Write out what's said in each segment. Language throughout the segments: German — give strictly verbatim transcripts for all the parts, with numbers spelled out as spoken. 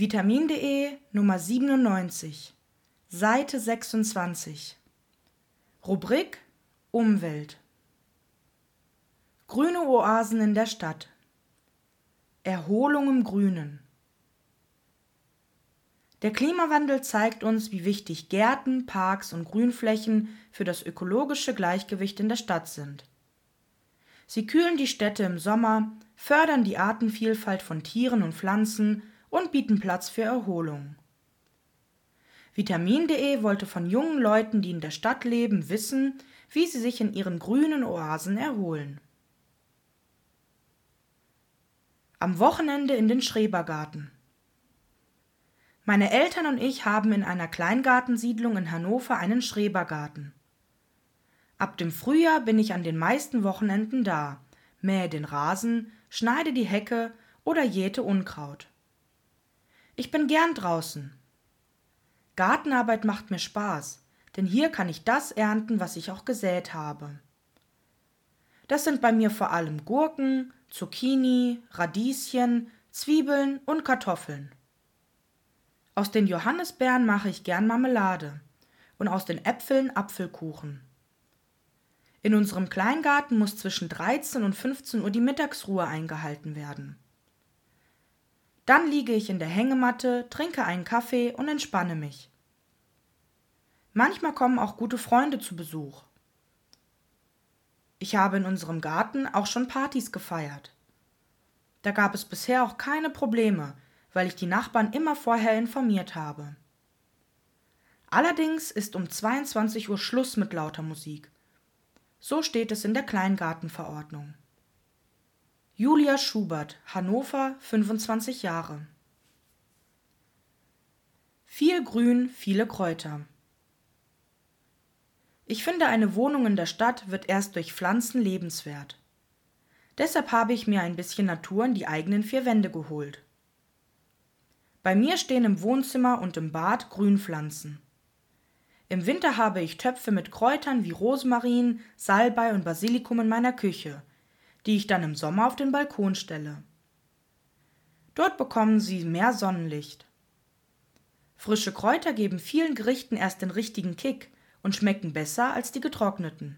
Vitamin.de Nummer siebenundneunzig, Seite sechsundzwanzig. Rubrik Umwelt. Grüne Oasen in der Stadt. Erholung im Grünen. Der Klimawandel zeigt uns, wie wichtig Gärten, Parks und Grünflächen für das ökologische Gleichgewicht in der Stadt sind. Sie kühlen die Städte im Sommer, fördern die Artenvielfalt von Tieren und Pflanzen und bieten Platz für Erholung. Vitamin.de wollte von jungen Leuten, die in der Stadt leben, wissen, wie sie sich in ihren grünen Oasen erholen. Am Wochenende in den Schrebergarten. Meine Eltern und ich haben in einer Kleingartensiedlung in Hannover einen Schrebergarten. Ab dem Frühjahr bin ich an den meisten Wochenenden da, mähe den Rasen, schneide die Hecke oder jäte Unkraut. Ich bin gern draußen. Gartenarbeit macht mir Spaß, denn hier kann ich das ernten, was ich auch gesät habe. Das sind bei mir vor allem Gurken, Zucchini, Radieschen, Zwiebeln und Kartoffeln. Aus den Johannisbeeren mache ich gern Marmelade und aus den Äpfeln Apfelkuchen. In unserem Kleingarten muss zwischen dreizehn und fünfzehn Uhr die Mittagsruhe eingehalten werden. Dann liege ich in der Hängematte, trinke einen Kaffee und entspanne mich. Manchmal kommen auch gute Freunde zu Besuch. Ich habe in unserem Garten auch schon Partys gefeiert. Da gab es bisher auch keine Probleme, weil ich die Nachbarn immer vorher informiert habe. Allerdings ist um zweiundzwanzig Uhr Schluss mit lauter Musik. So steht es in der Kleingartenverordnung. Julia Schubert, Hannover, fünfundzwanzig Jahre. Viel Grün, viele Kräuter. Ich finde, eine Wohnung in der Stadt wird erst durch Pflanzen lebenswert. Deshalb habe ich mir ein bisschen Natur in die eigenen vier Wände geholt. Bei mir stehen im Wohnzimmer und im Bad Grünpflanzen. Im Winter habe ich Töpfe mit Kräutern wie Rosmarin, Salbei und Basilikum in meiner Küche, die ich dann im Sommer auf den Balkon stelle. Dort bekommen sie mehr Sonnenlicht. Frische Kräuter geben vielen Gerichten erst den richtigen Kick und schmecken besser als die getrockneten.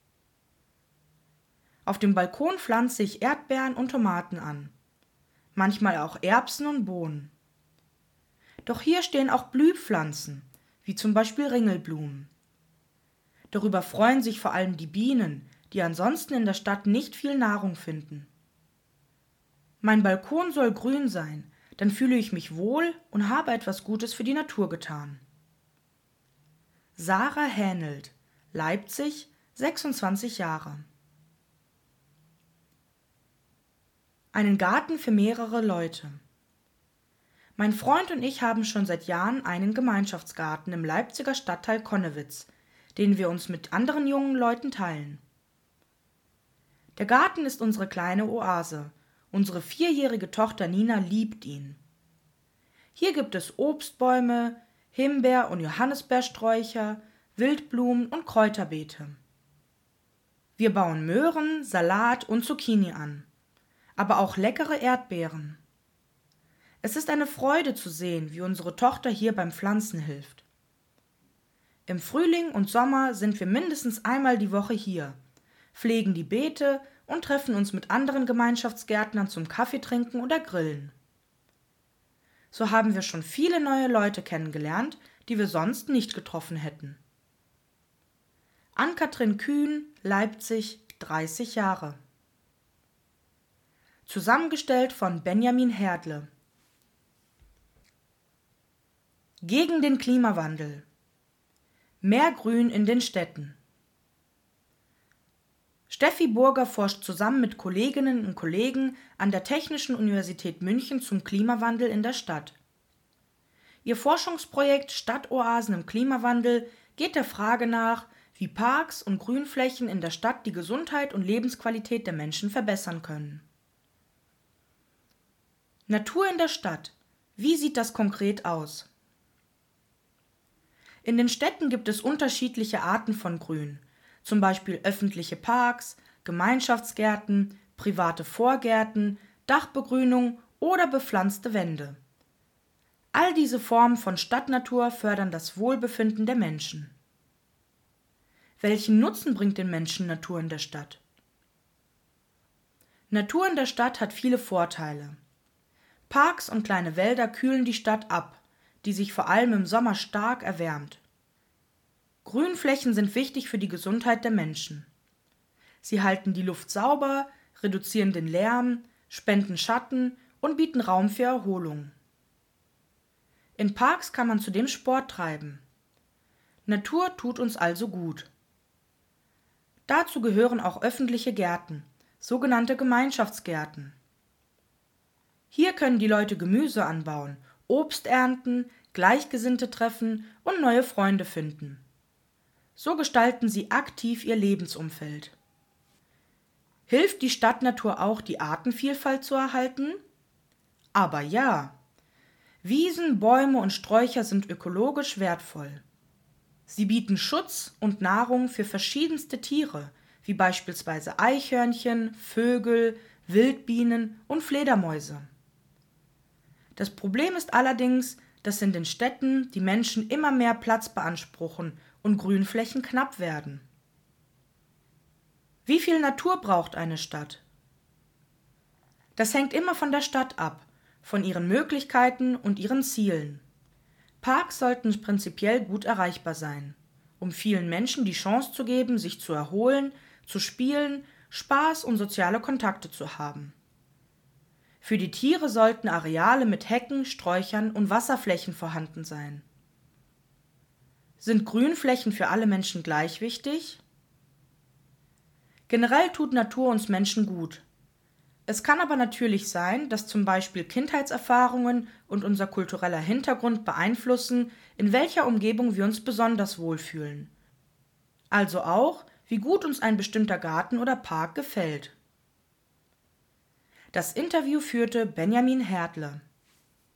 Auf dem Balkon pflanze ich Erdbeeren und Tomaten an, manchmal auch Erbsen und Bohnen. Doch hier stehen auch Blühpflanzen, wie zum Beispiel Ringelblumen. Darüber freuen sich vor allem die Bienen, die ansonsten in der Stadt nicht viel Nahrung finden. Mein Balkon soll grün sein, dann fühle ich mich wohl und habe etwas Gutes für die Natur getan. Sarah Hähnelt, Leipzig, sechsundzwanzig Jahre. Einen Garten für mehrere Leute. Mein Freund und ich haben schon seit Jahren einen Gemeinschaftsgarten im Leipziger Stadtteil Connewitz, den wir uns mit anderen jungen Leuten teilen. Der Garten ist unsere kleine Oase. Unsere vierjährige Tochter Nina liebt ihn. Hier gibt es Obstbäume, Himbeer- und Johannisbeersträucher, Wildblumen und Kräuterbeete. Wir bauen Möhren, Salat und Zucchini an, aber auch leckere Erdbeeren. Es ist eine Freude zu sehen, wie unsere Tochter hier beim Pflanzen hilft. Im Frühling und Sommer sind wir mindestens einmal die Woche hier, pflegen die Beete und treffen uns mit anderen Gemeinschaftsgärtnern zum Kaffeetrinken oder Grillen. So haben wir schon viele neue Leute kennengelernt, die wir sonst nicht getroffen hätten. Ann-Kathrin Kühn, Leipzig, dreißig Jahre. Zusammengestellt von Benjamin Herdle. Gegen den Klimawandel. Mehr Grün in den Städten. Steffi Burger forscht zusammen mit Kolleginnen und Kollegen an der Technischen Universität München zum Klimawandel in der Stadt. Ihr Forschungsprojekt Stadtoasen im Klimawandel geht der Frage nach, wie Parks und Grünflächen in der Stadt die Gesundheit und Lebensqualität der Menschen verbessern können. Natur in der Stadt. Wie sieht das konkret aus? In den Städten gibt es unterschiedliche Arten von Grün, zum Beispiel öffentliche Parks, Gemeinschaftsgärten, private Vorgärten, Dachbegrünung oder bepflanzte Wände. All diese Formen von Stadtnatur fördern das Wohlbefinden der Menschen. Welchen Nutzen bringt den Menschen Natur in der Stadt? Natur in der Stadt hat viele Vorteile. Parks und kleine Wälder kühlen die Stadt ab, die sich vor allem im Sommer stark erwärmt. Grünflächen sind wichtig für die Gesundheit der Menschen. Sie halten die Luft sauber, reduzieren den Lärm, spenden Schatten und bieten Raum für Erholung. In Parks kann man zudem Sport treiben. Natur tut uns also gut. Dazu gehören auch öffentliche Gärten, sogenannte Gemeinschaftsgärten. Hier können die Leute Gemüse anbauen, Obst ernten, Gleichgesinnte treffen und neue Freunde finden. So gestalten sie aktiv ihr Lebensumfeld. Hilft die Stadtnatur auch, die Artenvielfalt zu erhalten? Aber ja. Wiesen, Bäume und Sträucher sind ökologisch wertvoll. Sie bieten Schutz und Nahrung für verschiedenste Tiere, wie beispielsweise Eichhörnchen, Vögel, Wildbienen und Fledermäuse. Das Problem ist allerdings, dass in den Städten die Menschen immer mehr Platz beanspruchen und Grünflächen knapp werden. Wie viel Natur braucht eine Stadt? Das hängt immer von der Stadt ab, von ihren Möglichkeiten und ihren Zielen. Parks sollten prinzipiell gut erreichbar sein, um vielen Menschen die Chance zu geben, sich zu erholen, zu spielen, Spaß und soziale Kontakte zu haben. Für die Tiere sollten Areale mit Hecken, Sträuchern und Wasserflächen vorhanden sein. Sind Grünflächen für alle Menschen gleich wichtig? Generell tut Natur uns Menschen gut. Es kann aber natürlich sein, dass zum Beispiel Kindheitserfahrungen und unser kultureller Hintergrund beeinflussen, in welcher Umgebung wir uns besonders wohlfühlen. Also auch, wie gut uns ein bestimmter Garten oder Park gefällt. Das Interview führte Benjamin Hertle.